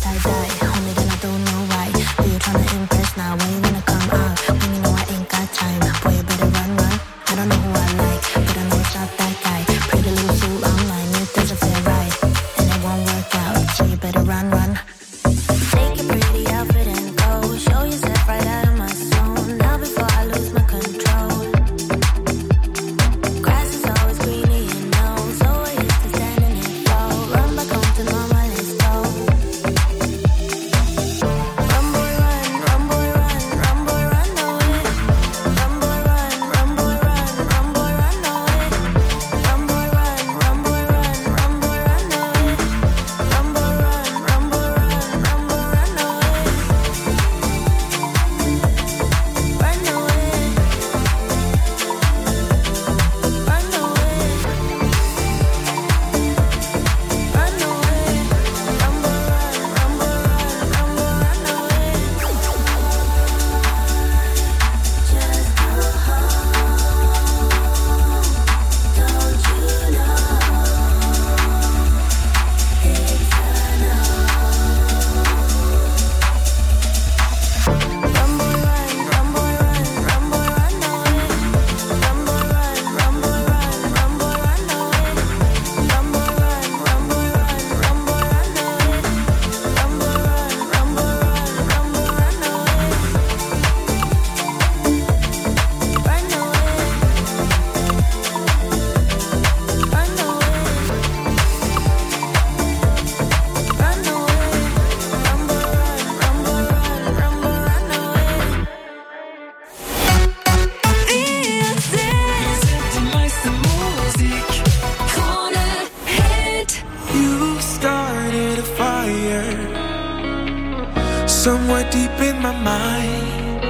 somewhere deep in my mind.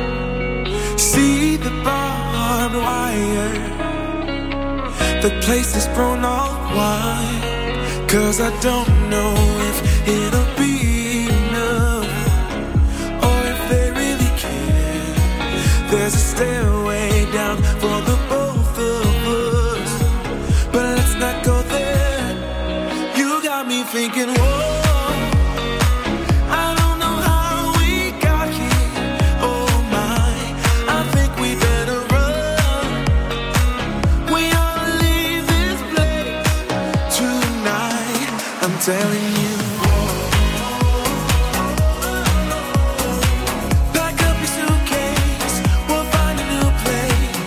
See the barbed wire, the place is grown all wide. 'Cause I don't know if it'll be enough, or if they really care. There's a stairway down for the both of us, but let's not go there. You got me thinking, whoa, telling you, pack up your suitcase, we'll find a new place.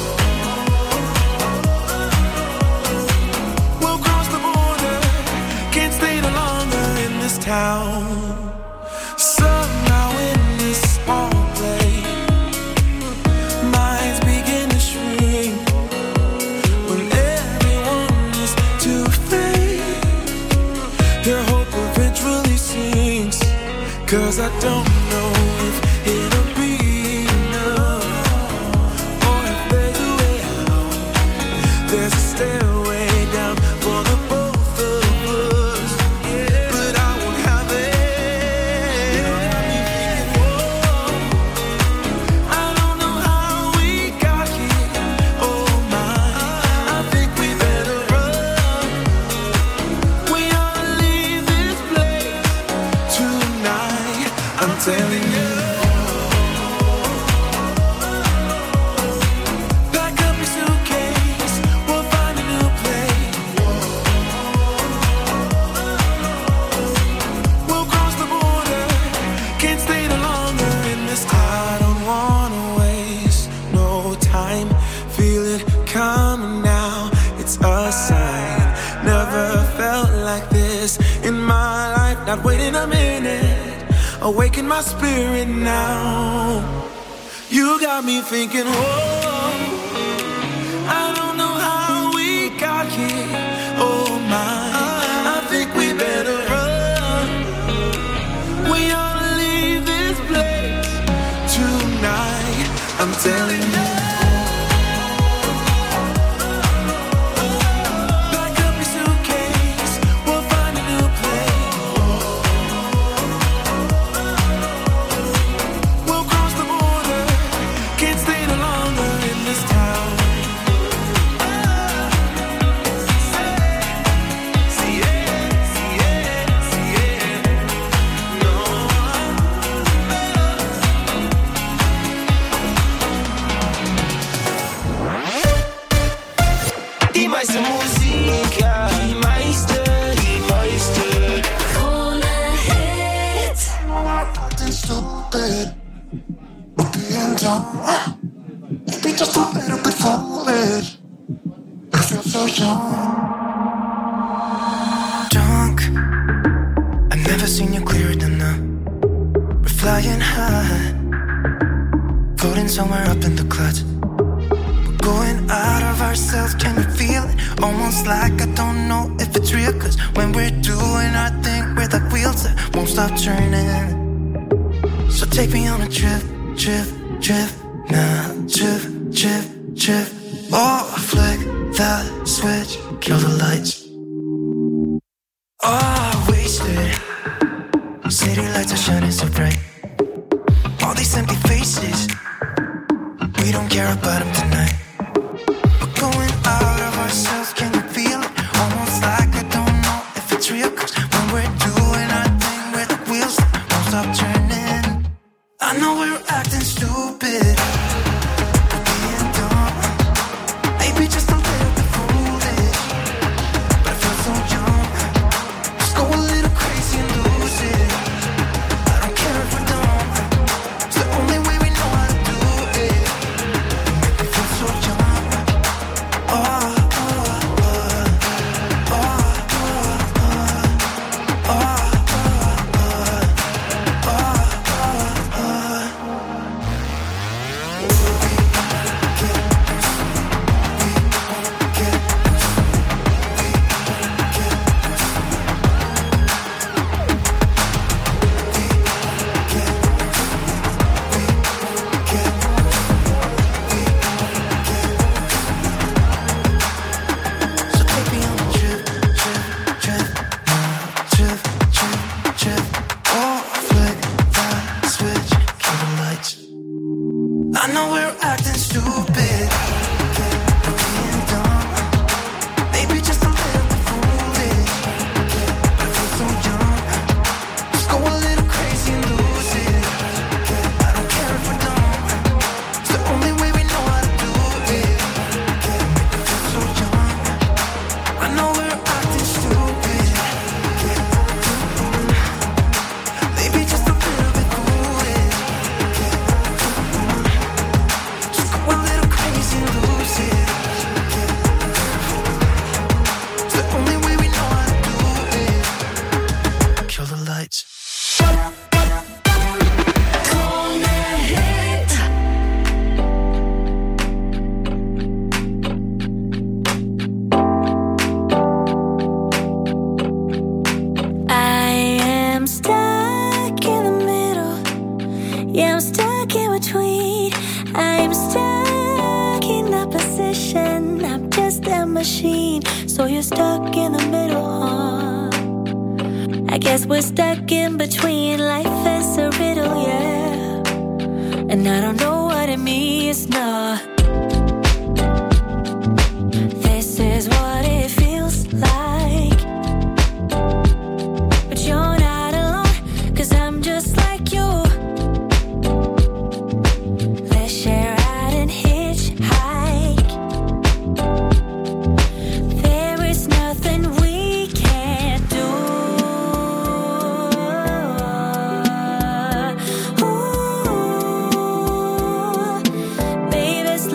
We'll cross the border, can't stay no longer in this town. Somehow in this small place, minds begin to shrink when everyone is too fake. Their hope eventually sinks, 'cause I don't know if it'll be enough, or if there's a way out. There's a stairway down for the both of us, yeah, but I won't have it. You got me thinking, whoa, I don't know how we got here. Oh my, I think we better run. We I'm telling you, pack up your suitcase, we'll find a new place. We'll cross the border, can't stay no longer in this town. I don't wanna waste no time, feel it coming now, it's a sign. Never felt like this in my life, not waiting a minute, awaken my spirit now. You got me thinking, whoa, I don't know how we got here. Oh my, I think we better run. We ought to leave this place tonight, I'm telling you. Can't stay no longer young. Maybe just a little bit foolish. I feel so young. Drunk, I've never seen you clearer than now. We're flying high, floating somewhere up in the clouds. We're going out of ourselves, can you feel it? Almost like I don't know if it's real. Cause when we're doing our thing, we're like wheels that won't stop turning. So take me on a trip, trip, trip. Now trip, trip, trip. Oh, flick that switch, kill the lights. Oh, wasted. City lights are shining so bright. All these empty faces, we don't care about them tonight. We're going out of ourselves, can you feel it? Almost like I don't know if it's real. Cause when we're doing our thing, we're the wheels that won't stop turning. I know we're acting stupid, we're being dumb, maybe just a little bit foolish, but I feel so young. Just go a little crazy and lose it. I don't care if we're dumb, it's the only way we know how to do it. You make me feel so young. Oh, oh, oh, oh, oh, oh, oh, oh. I know we're acting stupid, we're being dumb, maybe just a little bit foolish, but I feel so young. Just go a little crazy and lose it. I don't care if we're dumb, it's the only way we know how to do it. Make me feel so young. I know we're acting stupid, maybe just a little bit foolish. A little crazy and lose it. It's the only way we know how to do it. Kill the lights. I am stuck in the middle. Yeah, I'm stuck in between. I'm stuck in a position. I'm just a machine. So you're stuck in the middle, huh? I guess we're stuck in between. Life is a riddle, yeah. And I don't know what it means, no. This is what it feels like. But you're not alone, 'cause I'm just like you. Let's share out and hitchhike. There is nothing we can't do. Ooh, baby, it's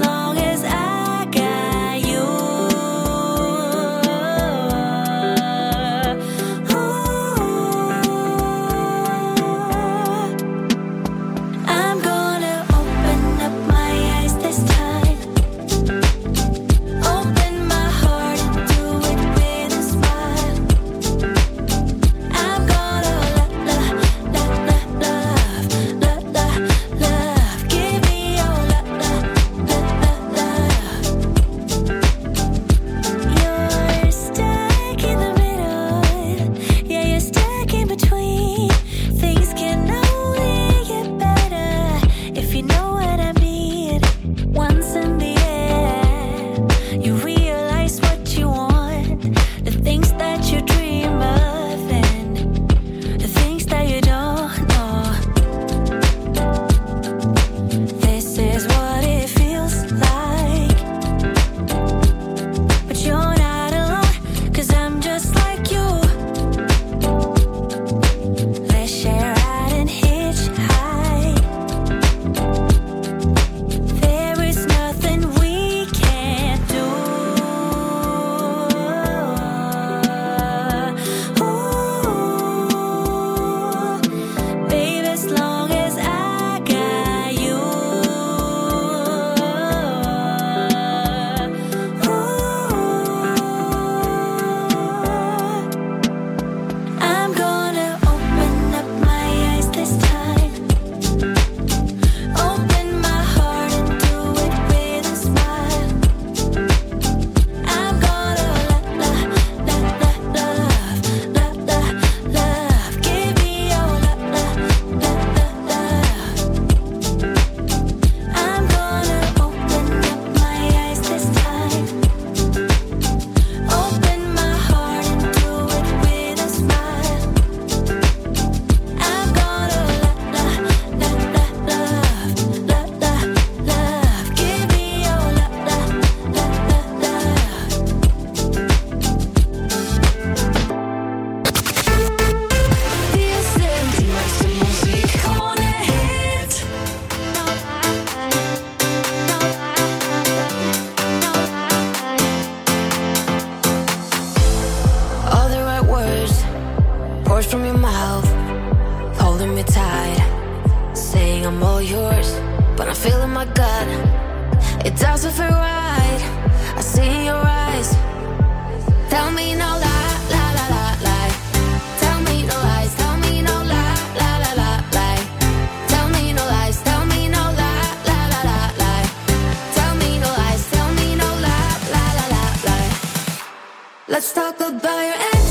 I'm all yours, but I'm feeling my gut. It doesn't feel right. I see in your eyes. Tell me no lie, lie, lie, lie, lie. Tell me no lies. Tell me no lie, lie, lie, lie, lie. Tell me no lies. Tell me no lie, lie, lie, lie, lie. Tell me no lies. Tell me no lie, lie, lie, lie, lie. Let's talk about your ex.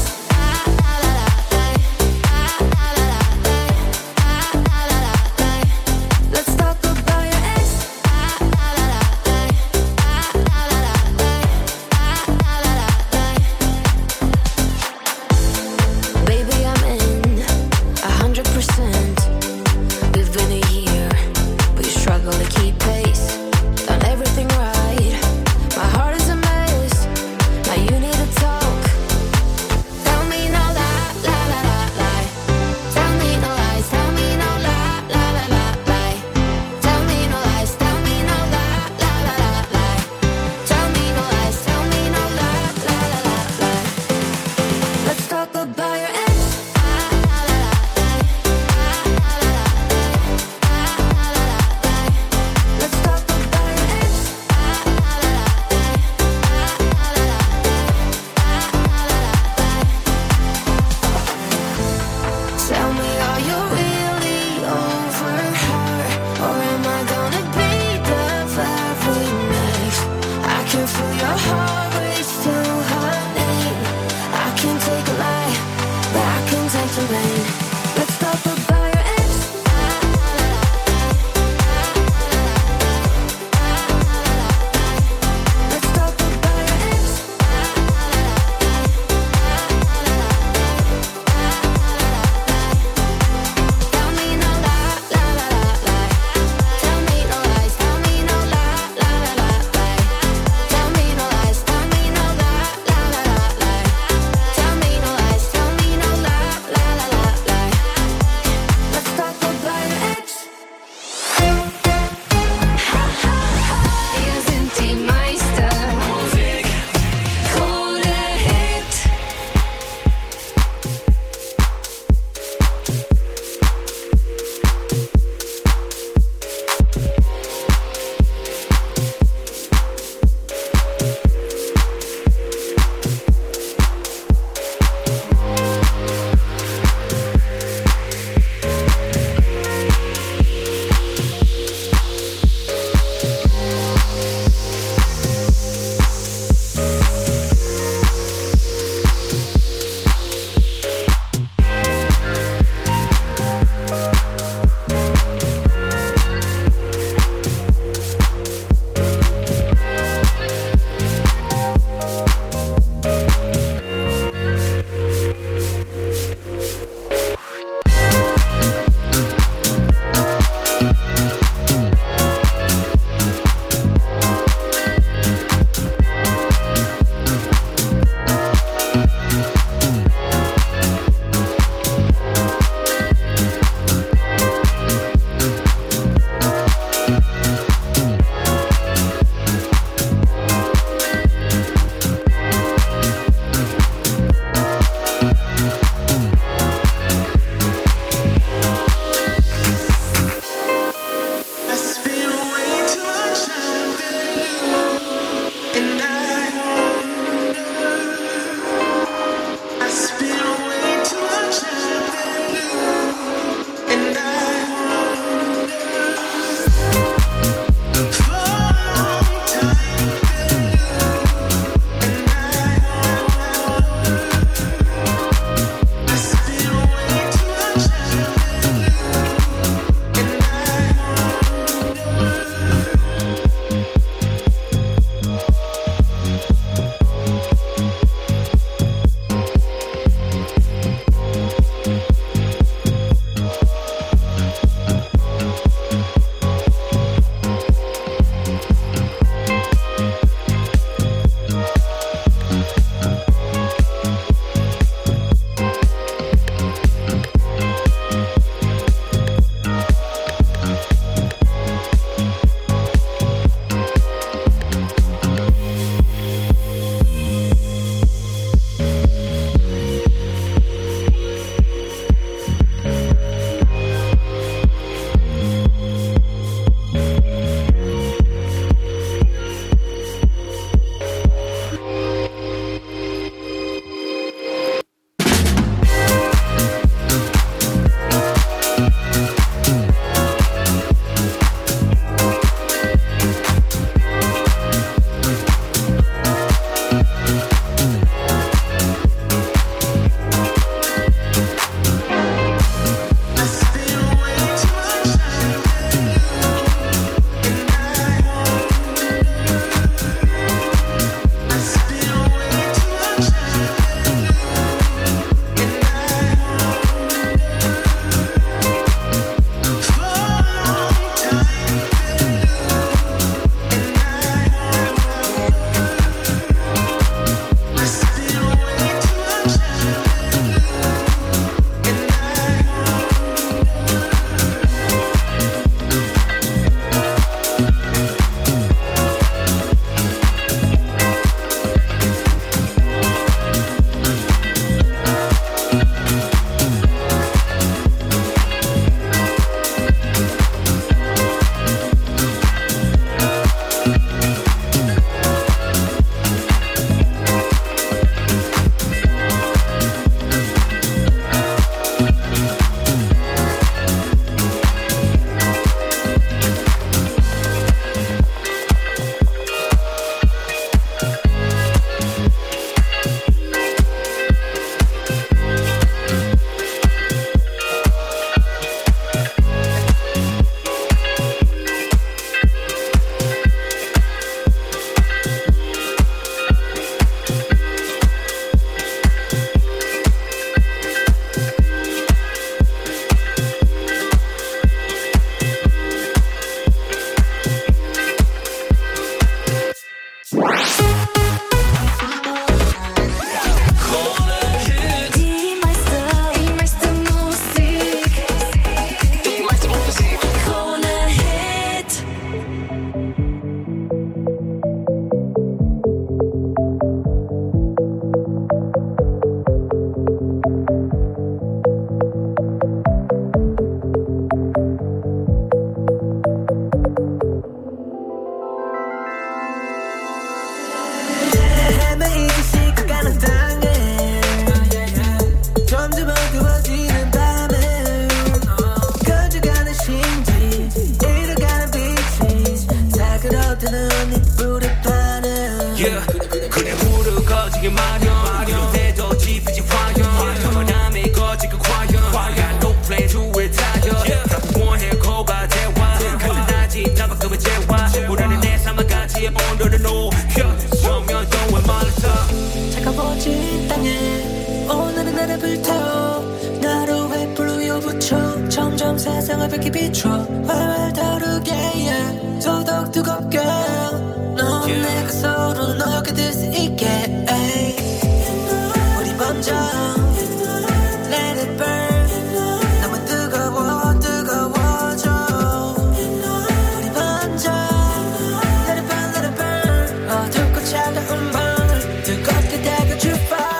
땅에 오늘은 나를 불태워 나로 횃불로 이어붙여 점점 세상을 밝게 비춰 활활 다르게 yeah. 더더욱 뜨겁게 넌 내가 서로 너게 될 수 있게 ay. 우리 먼저 Let it burn 너무 뜨거워 뜨거워져 우리 먼저 Let it burn Let it burn 어둡고 차가운 밤을 뜨겁게 달궈줄 fire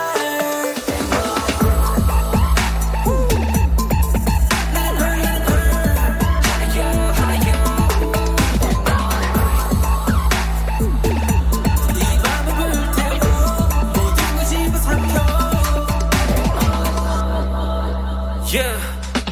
Yeah.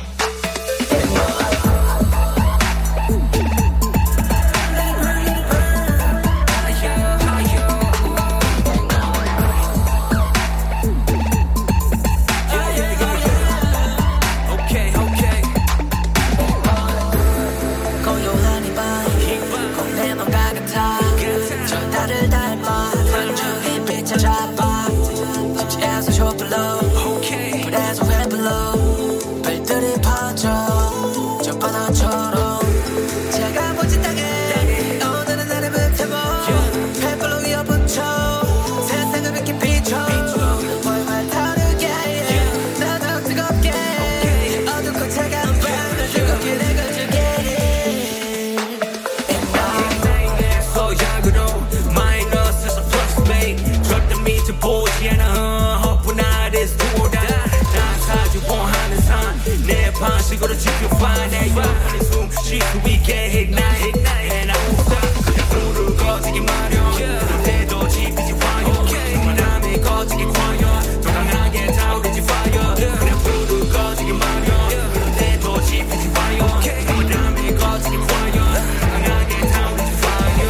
고요한 이 밤, 내 맘과 같아. 저 나를 닮아, 한주의 빛을 잡아. 심지에서 촛불로, 불에서 횃불로, 별들이 퍼져. 저 바다처럼 차가워진 땅에 오늘은 나를 불태워. 횃불로 이어붙여 세상을 밝게 비춰. 활활 타오르게 나도 뜨겁게 어둡고 차가운 밤을 뜨겁게 내가줄게. 마이너스에서 플러스 메이 절대 밑을 보지 않아 허분할 is do or die 난 사주원하는 삶내 방식으로 지켜봐 내 영혼이 숨쉴 수 있게 ignite and I won't stop 그냥 불을 꺼지기 마련 그런데도 지피지 와요 바람이 꺼지기 과연 더 강하게 타오르지 fire 그냥 불을 꺼지기 마련 그런데도 지피지 와요 바람이 꺼지기 과연 더 강하게 타오르지 fire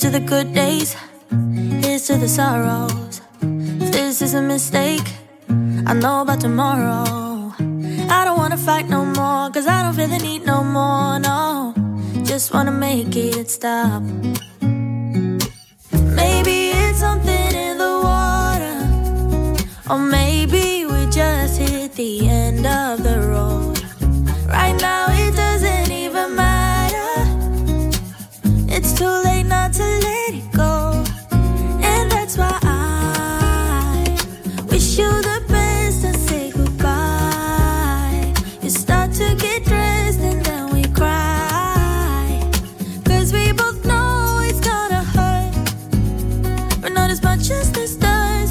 to the good days, here's to the sorrows. If this is a mistake, I know about tomorrow. I don't wanna fight no more, cause I don't feel the need no more, no. Just wanna make it stop. Maybe it's something in the water, or maybe we just hit the end of the road. Right now it doesn't even matter. It's too late not to let it go. And that's why I wish you the best and say goodbye. You start to get dressed and then we cry, cause we both know it's gonna hurt, but not as much as this does.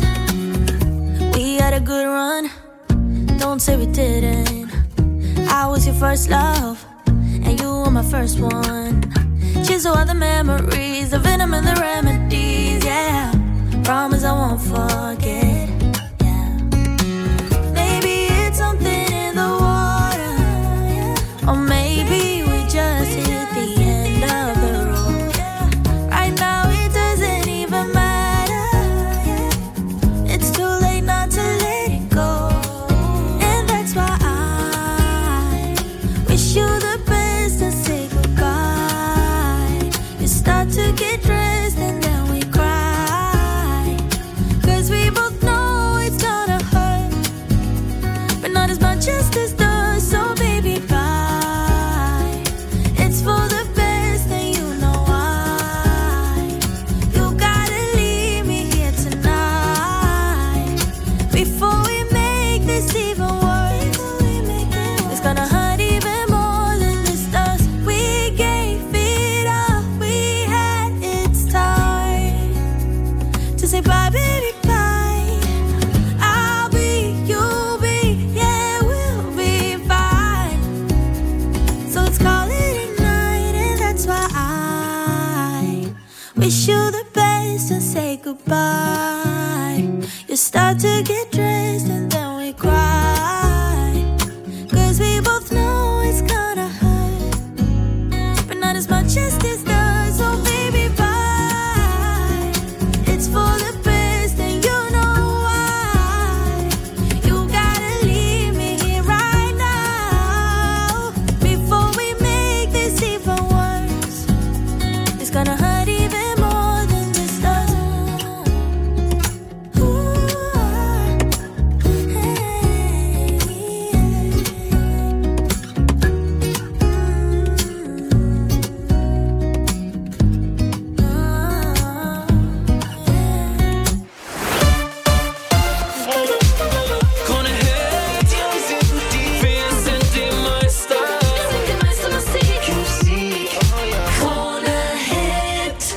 We had a good run, don't say we didn't. I was your first love, and you were my first one. Cheers to all the memories, the venom and the remedies, yeah. Promise I won't forget, yeah. Maybe it's something in the water, or maybe we just hit the end of the road. Right now it doesn't even matter. It's too late not to let it go. And that's why I wish you the best and say goodbye. You start to get dressed and then we cry, cause we both know it's gonna hurt, but not as much as this does. So baby, bye. It's for the best and you know why. You gotta leave me here tonight before we make this even worse. It's gonna hurt even more than this does. We gave it all we had. It's time to say bye, baby, bye. I'll be, you'll be, yeah, we'll be fine. So let's call it a night, and that's why I wish you the best and say goodbye. You start to get dressed and then we cry, cause we both know it's gonna hurt, but not as much as this does. So baby, bye. It's for the best and you know why. You gotta leave me here right now before we make this even worse. It's gonna hurt even more than this does. Ooh, hey, Gonna hit, finns inte i my style. Musik, gonna hit.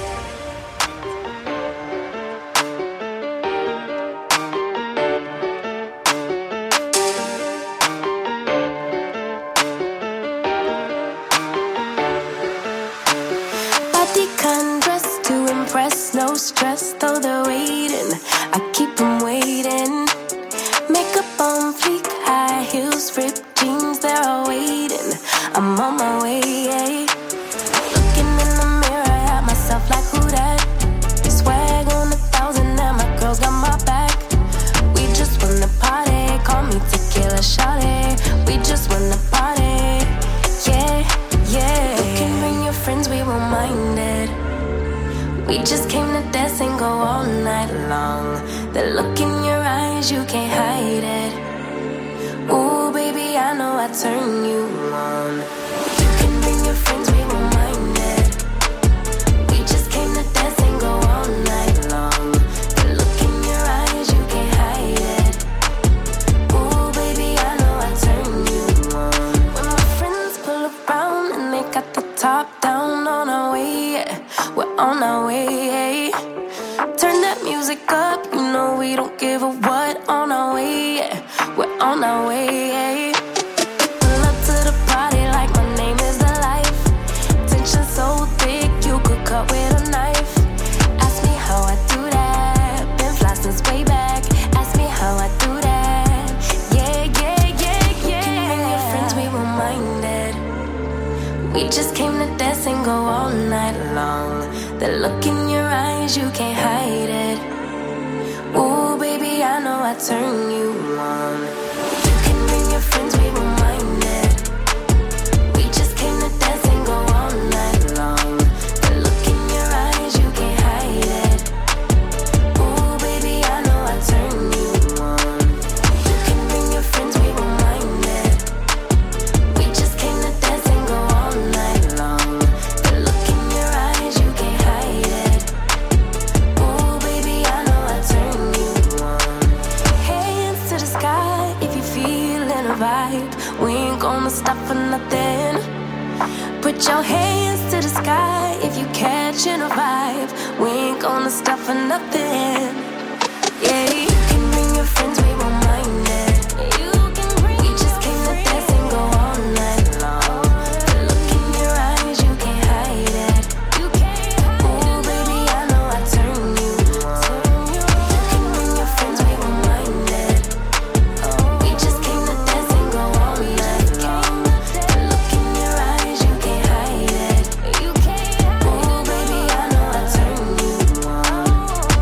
Body dress to impress, no stress, though they're waiting. I keep them waiting. Makeup on fleek, high heels, ripped jeans, they're all waiting. I'm on my way. Looking in the mirror at myself like who that? Swag on 1,000 and my girls got my back. We just wanna party, call me tequila shawty. We just wanna party, yeah, yeah. You can bring your friends, we won't mind it. We just came to dance and go all night long. The look in your eyes, you can't hide it. Ooh, baby, I know I turn you on. You can bring your friends, we won't mind it. We just came to dance and go all night long. The look in your eyes, you can't hide it. Ooh, baby, I know I turn you on. When my friends pull around and they got the top down, on our way, yeah. We're on our way. Turn that music up, you know we don't give a what. On our way, yeah. We're on our way. Pull up to the party like my name is the life. Tension so thick, you could cut with a knife. Ask me how I do that. Been fly since way back. Ask me how I do that. Yeah, yeah, yeah, yeah. You can bring your friends, we won't mind it. We just came to dance and go all night long. The look in your eyes, you can't hide it. Ooh, baby, I know I turn you on. You can bring your friends, we won't mind it. We just came to dance and go all night long. The look in your eyes, you can't hide it. Ooh, baby, I know I turn you on. You can bring your friends, we won't mind it. We just came to dance and go all night long. The look in your eyes, you can't hide it. Ooh, baby, I know I turn you on. Hands to the sky if you feelin' a vibe. We ain't gonna stop for nothing. Put your hands to the sky if you catchin' a vibe. We ain't gonna stop for nothing. Yeah, you can bring your friends, we won't mind it. We just came to dance and go all night long. The look in your eyes, you can't hide it. Ooh, baby, I know I turn you on. You can bring your friends, we won't mind it. We just came to dance and go all night long. The look in your eyes, you can't hide it. Ooh, baby, I know I turn you on.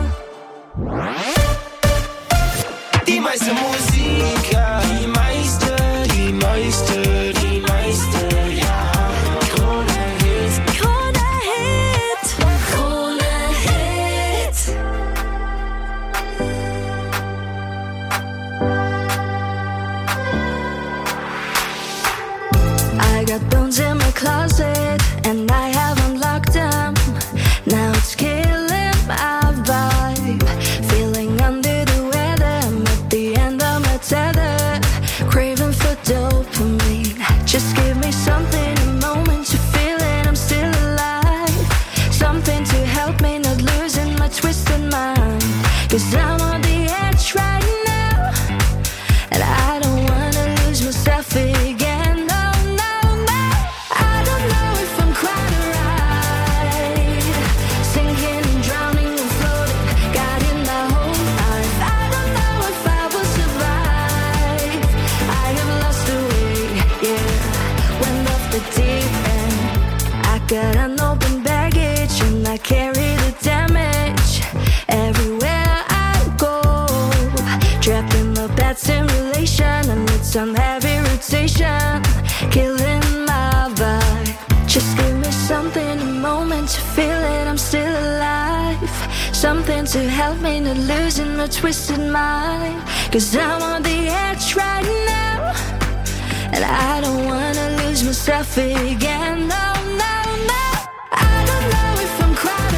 Die meiste Musik, ja. Die meiste, ja. Krone Hit. Krone Hit. Krone Hit. I got bones in my closet and I haven't locked them. Now it's killing my vibe. Feeling under the weather, I'm at the end of my tether. Craving for dopamine. Just give me something, a moment to feel it, I'm still alive. Something to help me not losing my twisted mind. 'Cause I'm on the edge right now, and I don't wanna lose myself again. No, no, no. I don't know if I'm quite right. Sinking and drowning and floating, got in my whole life. I don't know if I will survive. I have lost the way, yeah. Went off the deep end. I got an open baggage and I carry the damage everywhere I go. Trapped in a bad simulation and it's on heavy rotation, killing my vibe. Just give me something, a moment to feel it, I'm still alive. Something to help me not losing my twisted mind. 'Cause I'm on the edge right now, and I don't wanna lose myself again. No, no, no. I don't know if I'm quite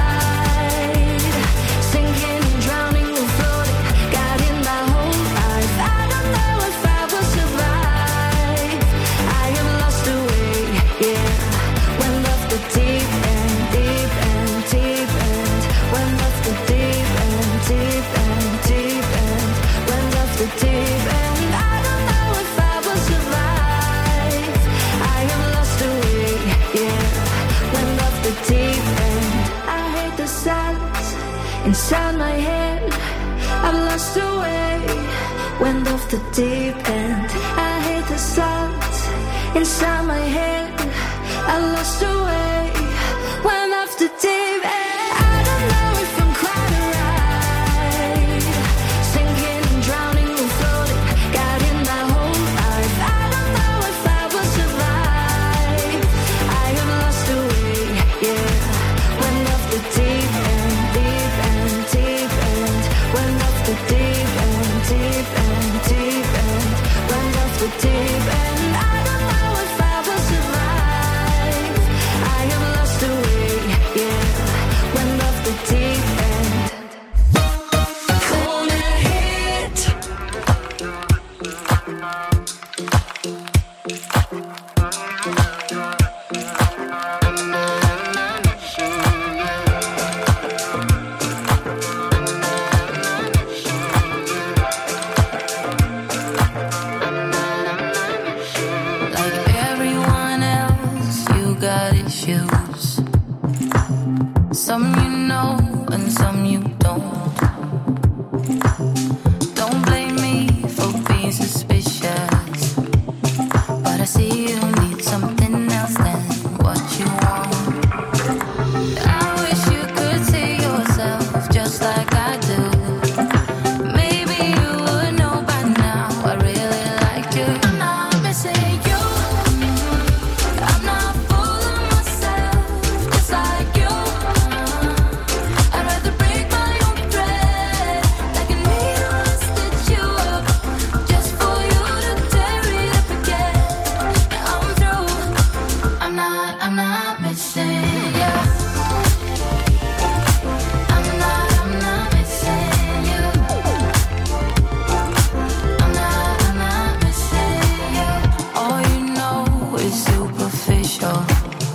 right. Sinking and drowning and floating, got in my whole life. I don't know if I will survive. I have lost the way, yeah. Went off the deep end, deep end, deep end. Went off the deep end, deep end, deep end. Went off the deep end. I don't know if I will survive. I have lost the way, yeah. Went off the deep end. I hate the silence inside my head. I've lost the way. Went off the deep end. I hate the silence inside my head. I lost the way. Went off the deep end. I don't know if I'm quite right. Sinking and drowning and floating, got in my whole life. I don't know if I will survive. I have lost the way, yeah. Went off the deep end, deep end, deep end. Went off the deep end, deep end, deep end. Went off the deep end. I don't know if I will survive. I superficial.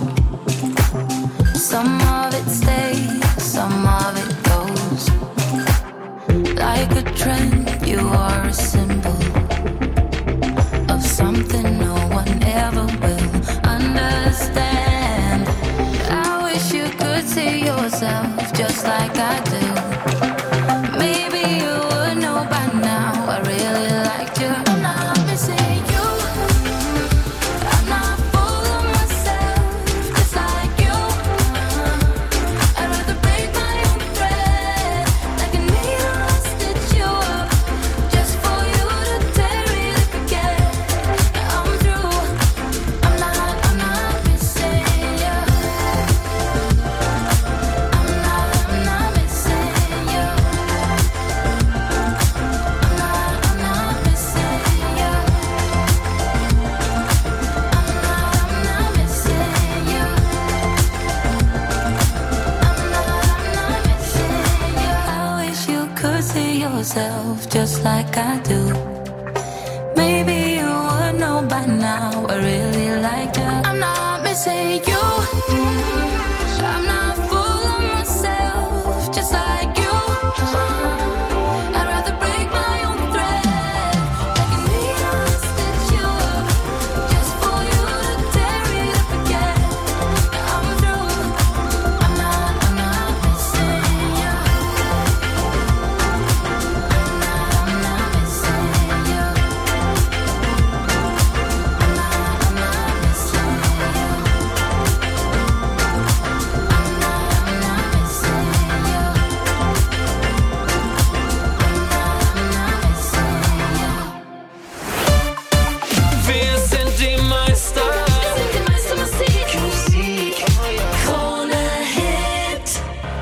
Some of it stays, some of it goes. Like a trend, you are a symbol of something no one ever will understand. I wish you could see yourself just like I do. Maybe you would know by now I really liked you. I'm not missing you. I'm not full of myself, just like you. I'd rather break my own thread, like a needle I stitch you up, just for you to tear it again. I'm through. I'm not missing you. I'm not missing you. I'm not missing you. I'm not missing you. I'm not missing you. I wish you could see yourself just like I do. Maybe you would know by now I really like you. I'm not missing you. I'm not full of myself, just like you. I'd rather break my own thread, like a needle to stitch you up, just for you to tear it up again. I'm through. I'm not missing you. I'm not missing you. I'm not missing you. Senti mai stare. Con a hit.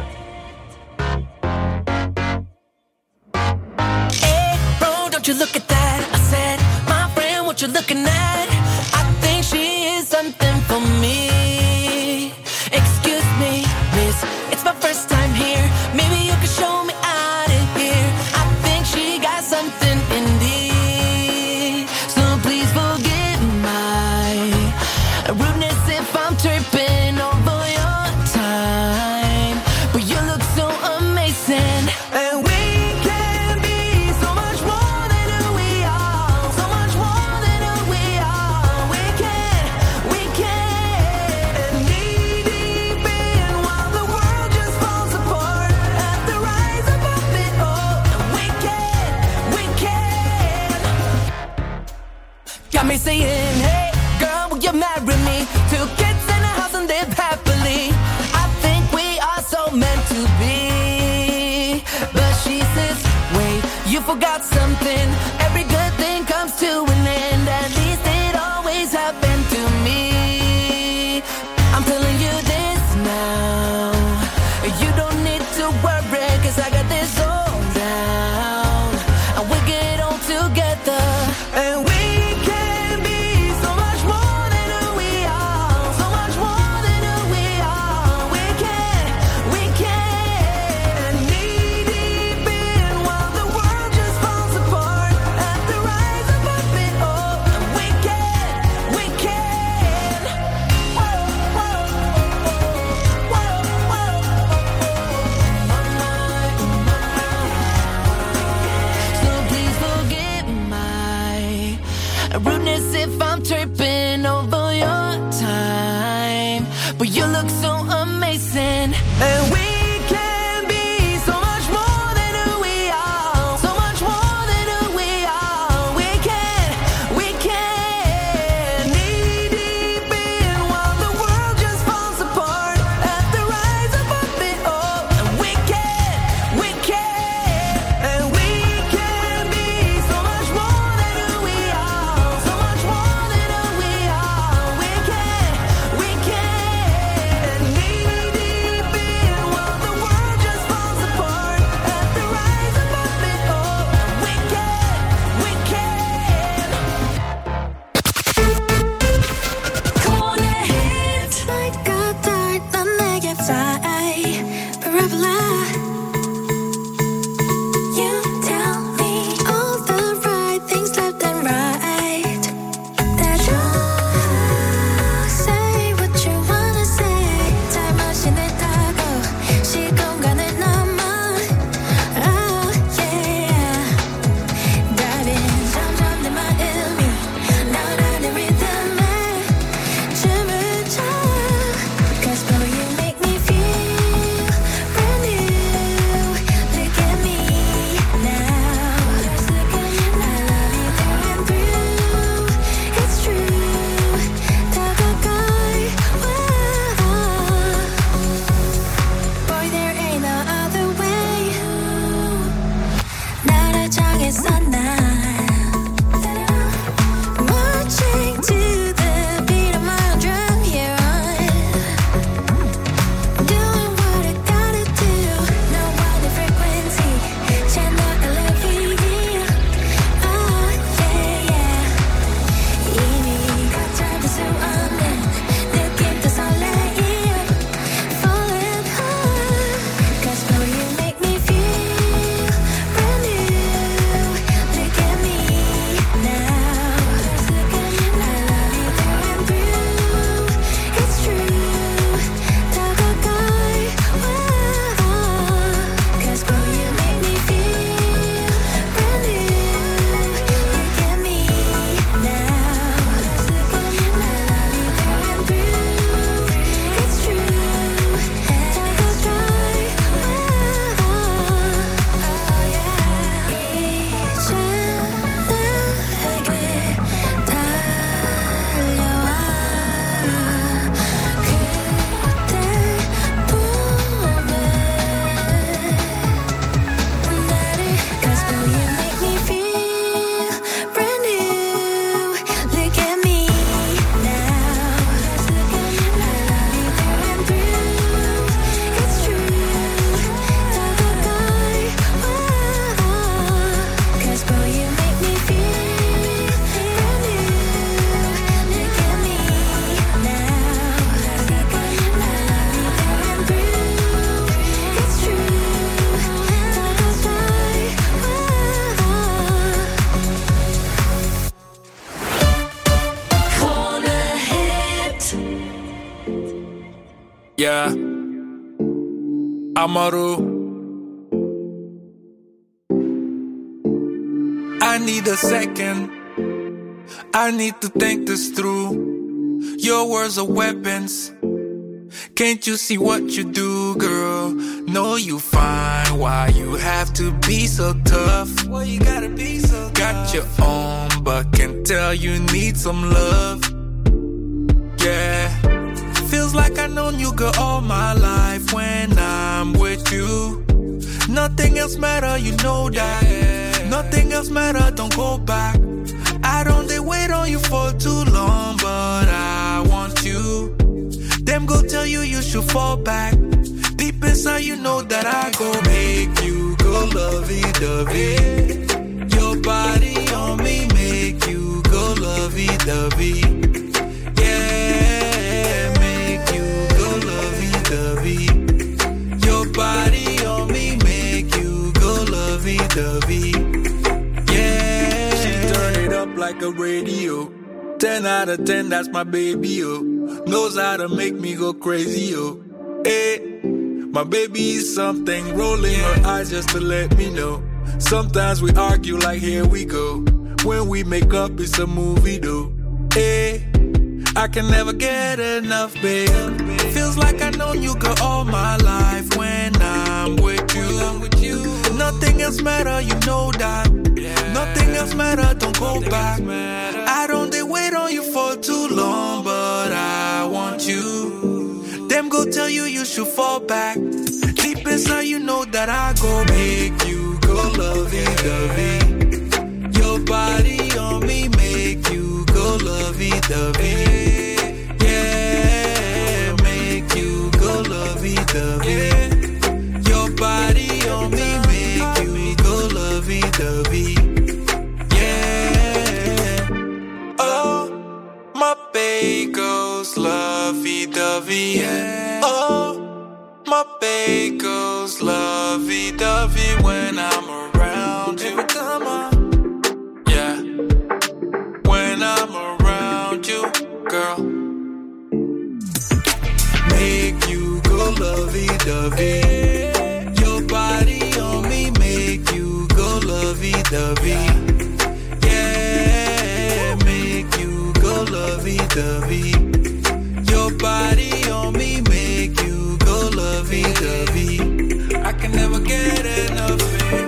Hey, bro, don't you look at that? I said, my friend, what you looking at? I think she is something for me. Excuse me, miss, it's my first time here. Maybe you can show me out of here. I think she got something in me. So please forgive my rudeness if I'm tripping over your time. But you look so amazing. And we can be so much more than who we are. So much more than who we are. We can. And knee deep in while the world just falls apart. At the rise above it all. And we can. Got me saying, hey, girl, will you marry me? 2 kids in a house and live happily. I think we are so meant to be. But she says, wait, you forgot something. Every good thing comes to an end. At least it always happened to me. I'm telling you this now. You don't need to worry, 'cause I got this all down. And we get on together. And we can be so much more than who we are. So much more than who we are. We can. And knee deep in while the world just falls apart. At the rise above it all. And we can. Whoa. So please forgive my rudeness if I'm tripping over your time. But you look so amazing. And we can be so much more than who we are. So much more than who we are. We can. Knee deep in while the world just falls apart. At the rise above it all. And we can. And we can be so much more than who we are. So much more than who we are. We can. And Yeah, Amaru. I need a second. I need to think this through. Your words are weapons. Can't you see what you do, girl? Know you fine. Why you have to be so tough? Why you gotta be so tough? Got your own, but can tell you need some love. Yeah. Feels like I've known you, girl, all my life. When I'm with you, nothing else matter, you know that. Nothing else matter, don't go back. I don't dare wait on you for too long, but I want you. Them go tell you you should fall back. Deep inside you know that I go make you go lovey-dovey. Your body on me make you go lovey-dovey. Yeah, make you go lovey-dovey. Your body on me make you go lovey-dovey. Yeah, she turn it up like a radio. 10 out of 10, that's my baby, oh. Knows how to make me go crazy, oh. Hey, my baby is something. Rolling her eyes just to let me know. Sometimes we argue like here we go. When we make up, it's a movie, though. Hey, I can never get enough, babe. Feels like I've known you, girl, all my life. When I'm with you, nothing else matter, you know that. Nothing else matter, don't go back. I don't dare wait on you for too long, but I want you. Them go tell you you should fall back. Deep inside you know that I go make you go lovey-dovey. Your body on me make you go lovey-dovey. Yeah, make you go lovey-dovey. Your body on me make you go lovey-dovey. My babe goes lovey-dovey, yeah. Oh, my babe goes lovey-dovey when I'm around you. Come on, yeah. When I'm around you, girl, make you go lovey-dovey. Your body on me make you go lovey-dovey. Lovey-dovey. Your body on me make you go lovey-dovey. I can never get enough of it.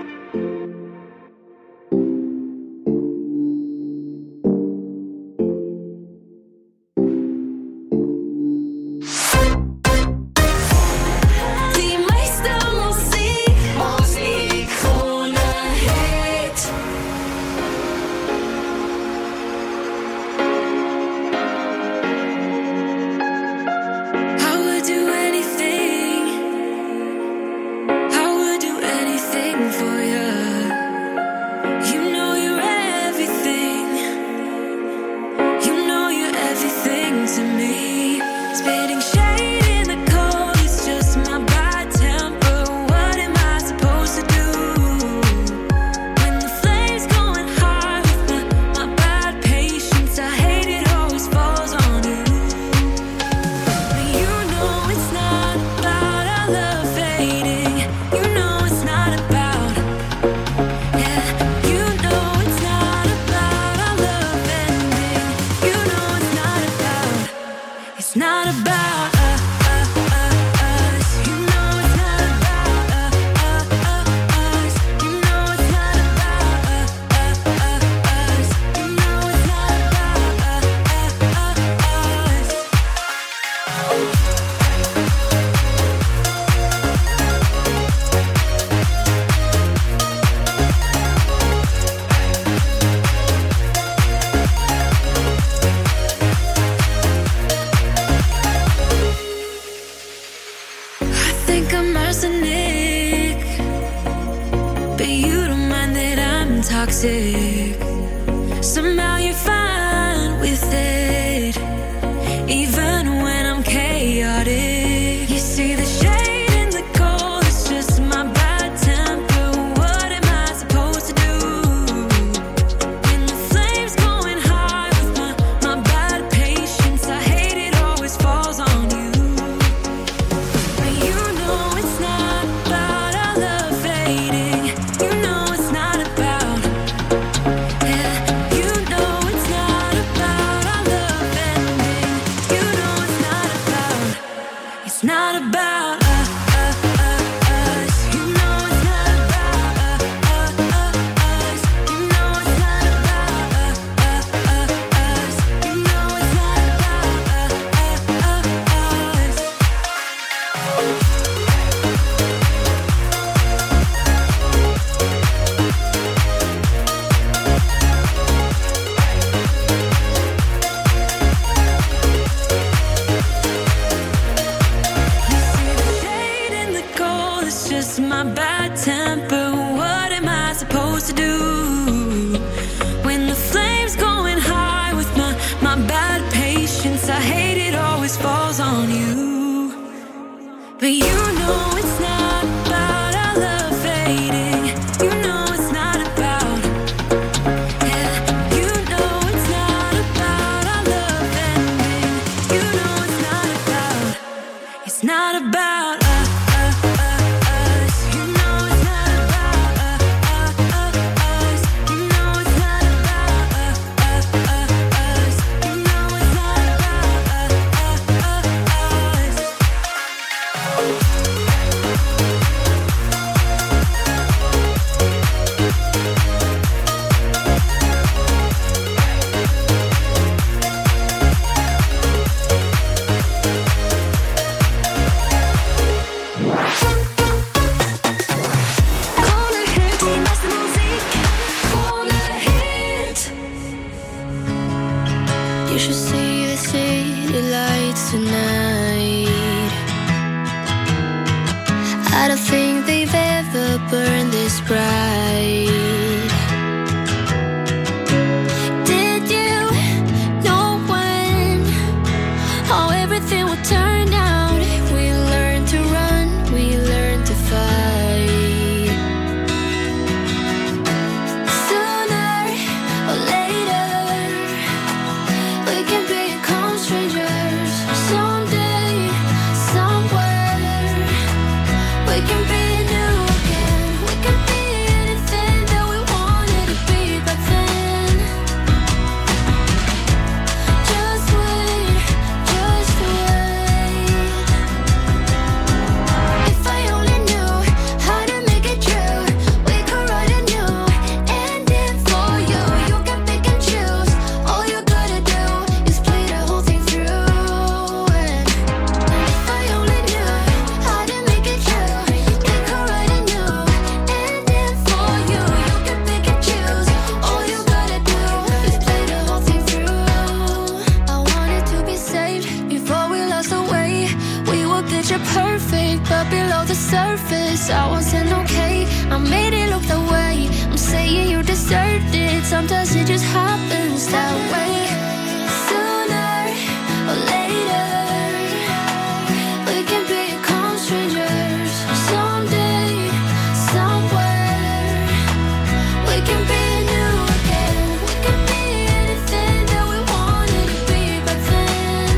Toxic. Somehow you're fine with it, even when I'm chaotic. You see the shade in the cold, it's just my bad temper. What am I supposed to do when the flames going high with my bad patience? I hate it always falls on you. But you know it's not about our love fading. You know it's not about, yeah. You know it's not about our love ending. You know it's not about, it's not about us. You know it's not about us. You know it's not about us. You know it's not about us. Corner hit, die meiste Musik. Corner hit. You should see the city lights tonight. I don't think they've ever burned this bright. Did you know when how everything would turn out? We learned to run, we learned to fight. Sooner or later, we can become strangers. Someday, somewhere, we can be new again. We can be anything that we wanted to be back then. Just wait, just wait. If I only knew how to make it true, we could write a new ending for you. You can pick and choose. All you gotta do is play the whole thing through. And if I only knew how to make it true, we could write a new ending for you. You can pick and choose. All you gotta do is play the whole thing through. I wanted to be saved before we lost our way. We were picture perfect, but below the surface, I wasn't okay. I made it look that way. I'm saying you deserved it. Sometimes it just happens that way. Sooner or later, we can become strangers. Someday, somewhere, we can be new again. We can be anything that we wanted to be back then.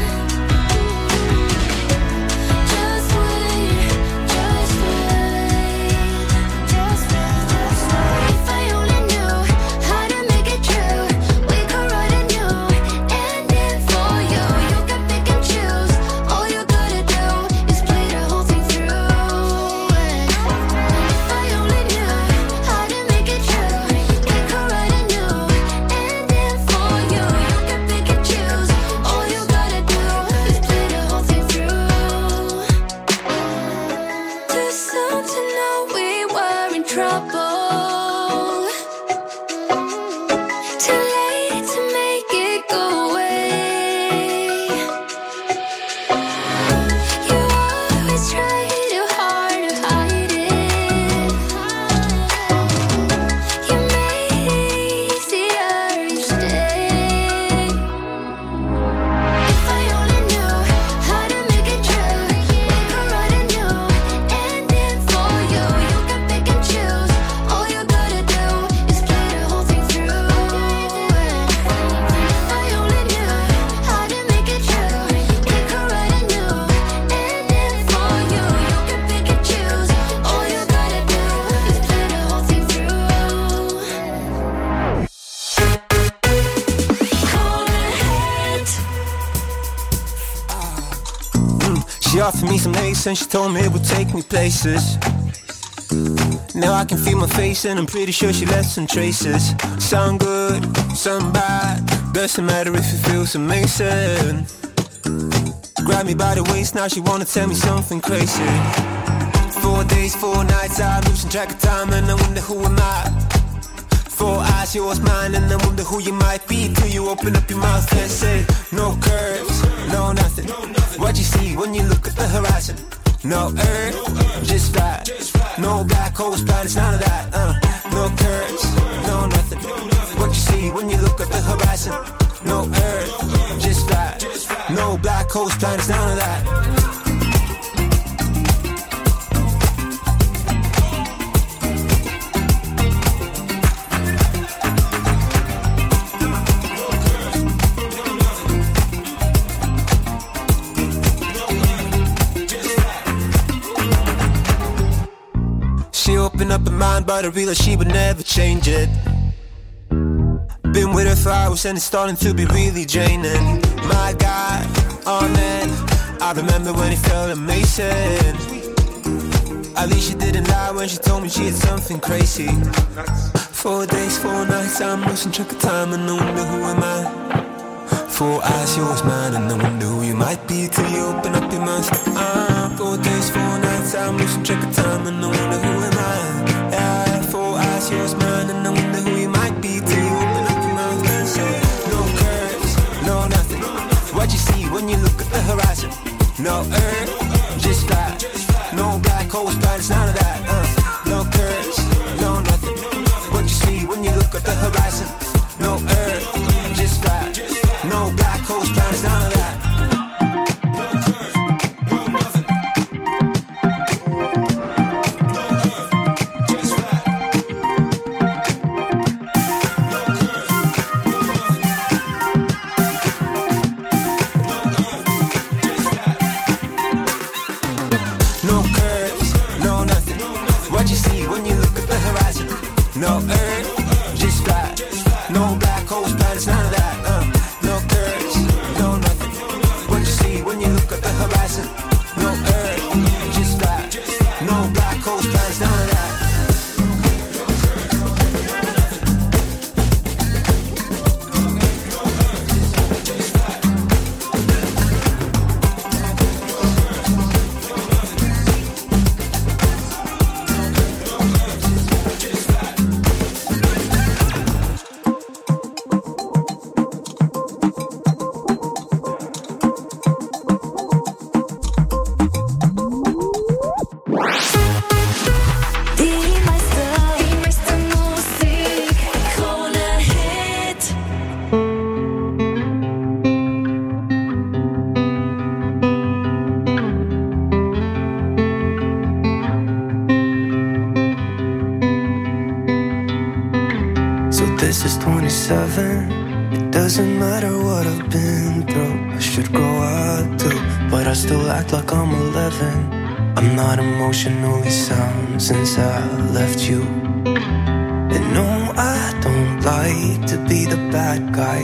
Just wait, just wait, just wait, just wait. If I only knew how to make it true, we could write a new ending for you. You can pick and choose. All you gotta do is play the whole thing through. And if I only knew how to make it true, we could write a new ending for you. You can pick and choose. All you gotta do is play the whole thing through. Too soon to know we were in trouble. Too late to make it go away. You always try too hard to hide it. You made it easier each day. If I only knew how to make it true, we could write a new ending for you. You can pick and choose. All you gotta do is play the whole thing through. And if I only knew how to make it true, we could write a new ending for you. You can pick and choose. All you gotta do is play the whole thing through. Corner hit. She offered me some lace and she told me it would take me places. Now I can feel my face and I'm pretty sure she left some traces. Some good, some bad, doesn't matter if it feels amazing. Grab me by the waist, now she wanna tell me something crazy. 4 days, 4 nights, I'm losing track of time and I wonder who am I. 4 eyes, yours, mine, and I wonder who you might be till you open up your mouth and say, no curves, no nothing. What you see when you look at the horizon? No earth, just flat. No black holes, planets, none of that. No curves, no nothing. What you see when you look at the horizon? No earth, just flat. No black holes, planets, none of that. up her mind, but I realized she would never change it. Been with her for hours and it's starting to be really draining. My God, oh man, I remember when it felt amazing. At least she didn't lie when she told me she had something crazy. 4 days, 4 nights, I'm losing track of time and I wonder who am I. 4 eyes, yours, mine, and I wonder who you might be till you open up your mouth. 4 days, 4 nights, I'm losing track of time and I wonder who am I. Yeah, 4 eyes, yours, mine, and I wonder who you might be till you open up your mouth and say, no curves, no nothing. What you see when you look at the horizon? No earth, just fly. No black holes, planets, none of that. No curves, no nothing. What you see when you look at the horizon? No earth, just fly. No black holes, planets, none of that. No curves, no nothing. What you see when you look at the horizon? No earth, just fly. No black holes, planets, none of that. No curves, no nothing. What you see when you look at the horizon? No earth, just fly. No black holes, planets, none of that. This is 27. It doesn't matter what I've been through. I should grow up too, but I still act like I'm 11. I'm not emotionally sound since I left you. And no, I don't like to be the bad guy.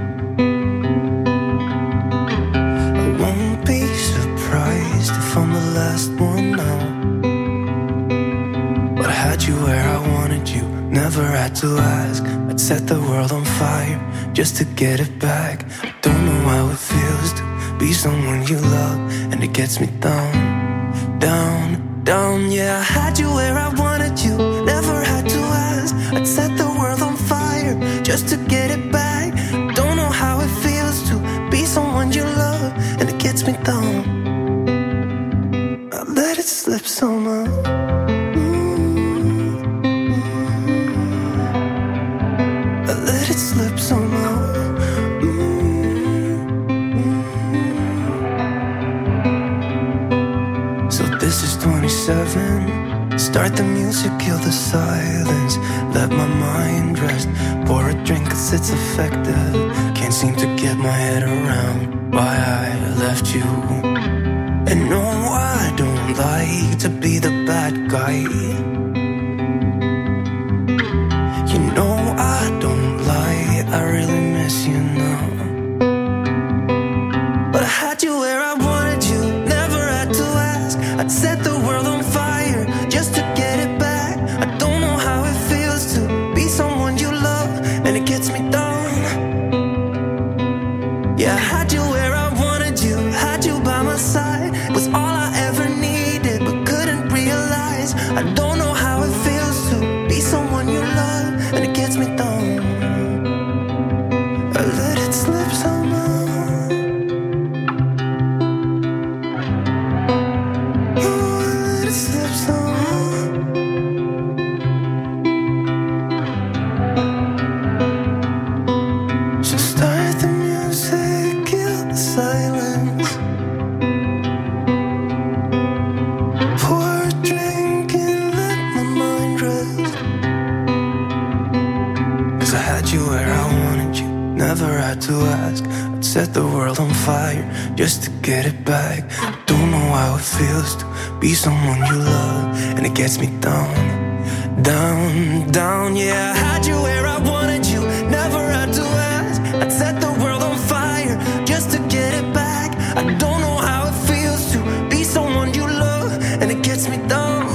I won't be surprised if I'm the last one now. But I had you where I wanted you, never had to ask. I'd set the world on fire just to get it back. I don't know how it feels to be someone you love, and it gets me down, down, down. Yeah, I had you where I wanted you, never had to ask. I'd set the world on fire just to get it back. I don't know how it feels to be someone you love, and it gets me down. I let it slip somehow. Slip somehow. So this is 27. Start the music, kill the silence. Let my mind rest. Pour a drink cause it's effective. Can't seem to get my head around why I left you. And no, I don't like to be the bad guy. You know I don't lie, I really miss you now. But I had you where I wanted you, never had to ask. I'd set the world on fire just to get it back. I don't know how it feels to be someone you love, and it gets me down. Yeah, I had you where I wanted you, had you by my side. It was all I ever needed, but couldn't realize. I don't know how it feels to be someone you love, and it gets me down. I let it slip somehow. Oh, I let it slip somehow. So start the music, kill the silence. Pour a drink and let my mind rest. Cause I had you where I wanted you, never had to ask. I'd set the world on fire just to get it back. Don't know how it feels to be someone you love, and it gets me down, Down, down, yeah, I had you where I wanted you, never had to ask. I'd set the world on fire just to get it back. I don't know how it feels to be someone you love, and it gets me down.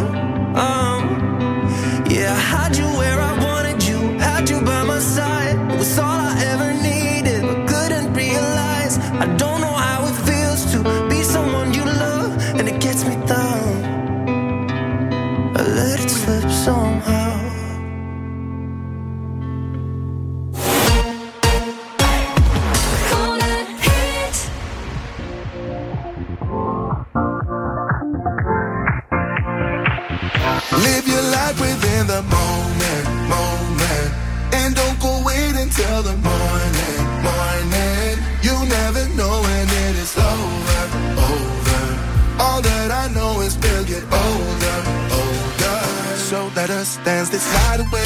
Yeah, I had you where I wanted you, had you by my side. It was all I ever needed, but couldn't realize. I don't know how it feels to be someone you love, and it gets me down. I let it slip somehow. Live your life within the moment, moment, and don't go wait until the morning, morning. You never know when it is over, over. All that I know is we'll get older, older. So let us dance this night away.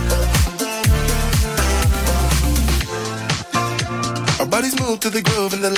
Our bodies move to the groove and the